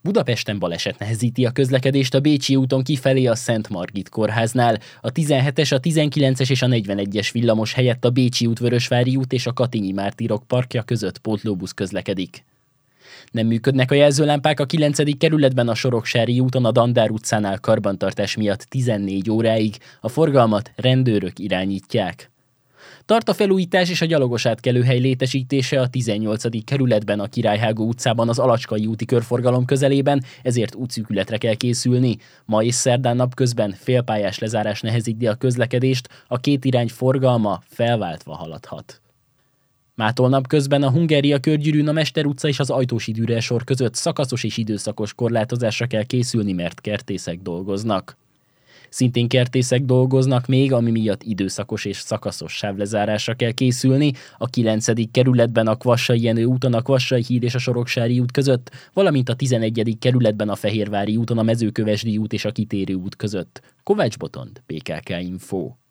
Budapesten baleset nehezíti a közlekedést a Bécsi úton kifelé a Szent Margit kórháznál. A 17-es, a 19-es és a 41-es villamos helyett a Bécsi út, Vörösvári út és a Katinyi Mártírok parkja között pótlóbusz közlekedik. Nem működnek a jelzőlámpák a 9. kerületben a Soroksári úton a Dandár utcánál karbantartás miatt 14 óráig. A forgalmat rendőrök irányítják. Tart a felújítás és a gyalogos átkelőhely létesítése a 18. kerületben a Királyhágó utcában az Alacskai úti körforgalom közelében, ezért útszűkületre kell készülni. Ma és szerdán napközben félpályás lezárás nehezíti a közlekedést, a két irány forgalma felváltva haladhat. Mától napközben a Hungária körgyűrűn a Mester utca és az Ajtósi Dürer sor között szakaszos és időszakos korlátozásra kell készülni, mert kertészek dolgoznak. Szintén kertészek dolgoznak még, ami miatt időszakos és szakaszos sávlezárásra kell készülni a 9. kerületben a Kvassai Jenő úton a Kvassai híd és a Soroksári út között, valamint a 11. kerületben a Fehérvári úton a Mezőkövesdi út és a Kitérő út között. Kovács Botond, PKK Info.